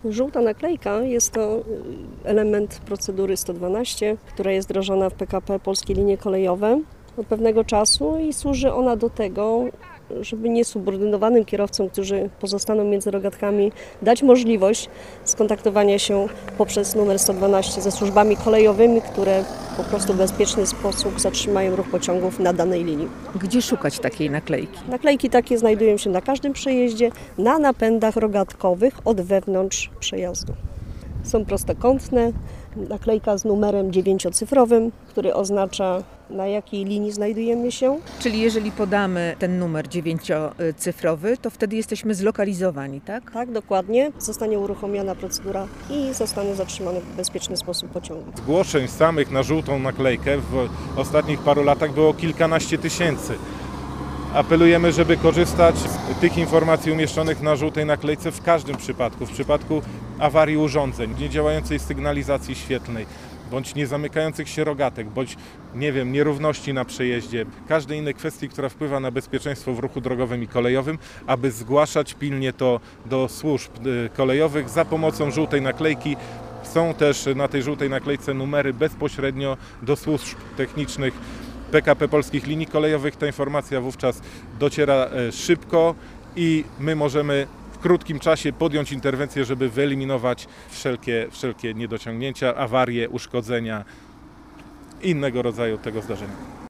Żółta naklejka jest to element procedury 112, która jest wdrożona w PKP Polskie Linie Kolejowe od pewnego czasu i służy ona do tego, żeby niesubordynowanym kierowcom, którzy pozostaną między rogatkami, dać możliwość skontaktowania się poprzez numer 112 ze służbami kolejowymi, które po prostu w bezpieczny sposób zatrzymają ruch pociągów na danej linii. Gdzie szukać takiej naklejki? Naklejki takie znajdują się na każdym przejeździe, na napędach rogatkowych od wewnątrz przejazdu. Są prostokątne, naklejka z numerem 9-cyfrowym, który oznacza, na jakiej linii znajdujemy się. Czyli jeżeli podamy ten numer 9-cyfrowy, to wtedy jesteśmy zlokalizowani, tak? Tak, dokładnie. Zostanie uruchomiona procedura i zostanie zatrzymany w bezpieczny sposób pociąg. Zgłoszeń samych na żółtą naklejkę w ostatnich paru latach było kilkanaście tysięcy. Apelujemy, żeby korzystać z tych informacji umieszczonych na żółtej naklejce w każdym przypadku. W przypadku awarii urządzeń, niedziałającej sygnalizacji świetlnej, bądź niezamykających się rogatek, bądź, nierówności na przejeździe, każdej innej kwestii, która wpływa na bezpieczeństwo w ruchu drogowym i kolejowym, aby zgłaszać pilnie to do służb kolejowych za pomocą żółtej naklejki. Są też na tej żółtej naklejce numery bezpośrednio do służb technicznych PKP Polskich Linii Kolejowych. Ta informacja wówczas dociera szybko i my możemy w krótkim czasie podjąć interwencję, żeby wyeliminować wszelkie niedociągnięcia, awarie, uszkodzenia i innego rodzaju tego zdarzenia.